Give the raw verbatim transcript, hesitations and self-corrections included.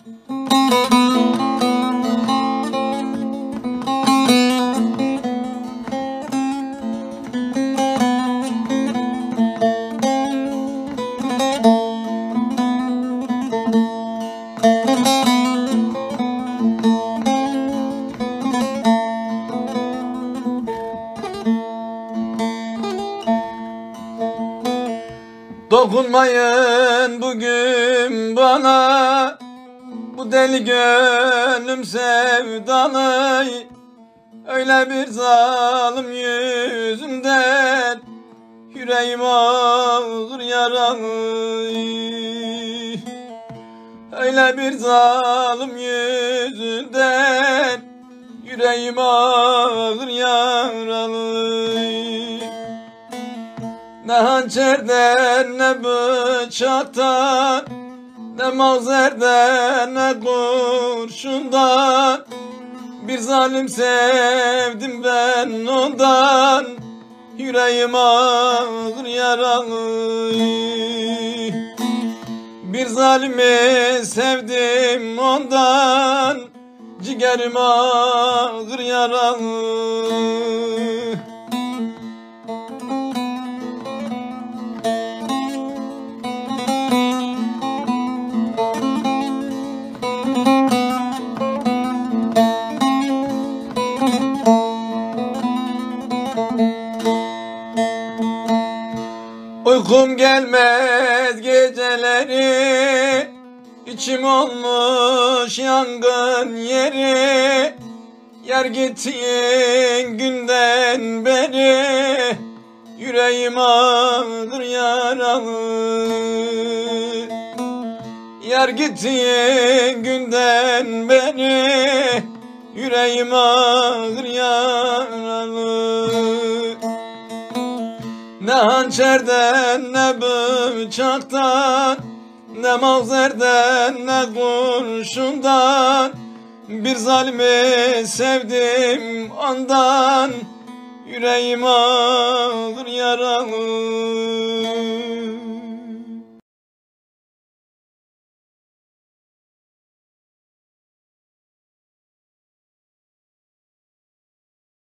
Dokunmayın bugün bana, bu deli gönlüm sevdalı. Öyle bir zalim yüzünden yüreğim ağır yaralı. Öyle bir zalim yüzünden yüreğim ağır yaralı. Ne hançerden ne bıçaktan, ne mavzerden ne kurşundan bir zalim sevdim ben ondan, yüreğim ağır yaralı. Bir zalimi sevdim ondan, ciğerim ağır yaralı. Uykum gelmez geceleri, içim olmuş yangın yeri. Yar gittiğin günden beri yüreğim ağır yaralı. Yar gittiğin günden beri yüreğim ağır yaralı. Ne hançerden ne bıçaktan, ne mavzerden ne kurşundan bir zalimi sevdim ondan, yüreğim ağır yaralı.